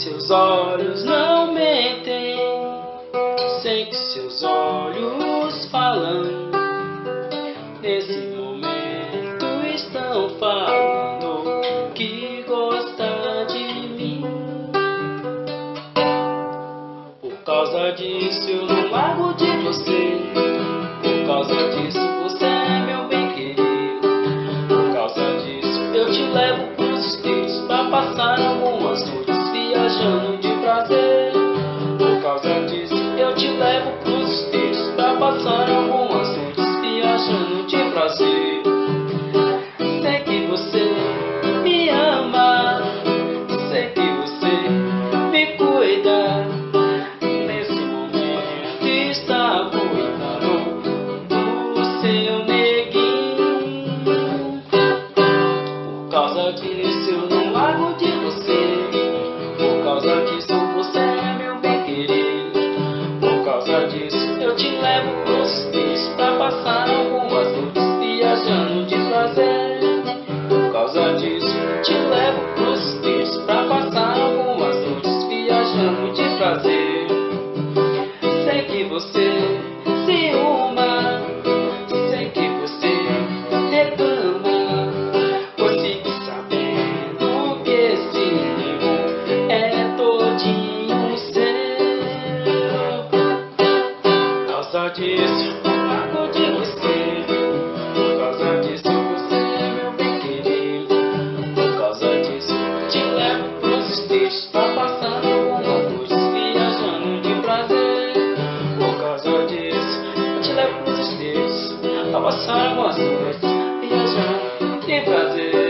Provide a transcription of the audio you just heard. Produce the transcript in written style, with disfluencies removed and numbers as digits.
seus olhos não mentem, sei que seus olhos falam. Nesse momento estão falando que gosta de mim. Por causa disso eu não largo de você. Por causa disso você é meu bem querido. Por causa disso eu te levo pros estates pra passar algumas noites viajando de prazer. Por causa disso eu te levo pros estates pra passar algumas noites viajando de prazer. Sei que você me ama, sei que você me cuida. Nesse momento está cuidando do seu neguinho. Por causa disso eu não largo de você. Por causa disso você é meu bem querido. Por causa disso eu te levo pros estates pra passar algumas noites viajando de prazer. Por causa disso eu te levo pros estates pra passar algumas noites viajando de prazer. Sei que você se uma, sei que você reclama, pois fique sabendo que esse livro é todinho seu. Por causa disso eu largo de você. Por causa disso você é meu bem querido. Por causa disso eu te levo pros estates pra passar algumas noites viajando de prazer. Por causa disso eu te levo pros estates pra passar algumas noites viajando de prazer.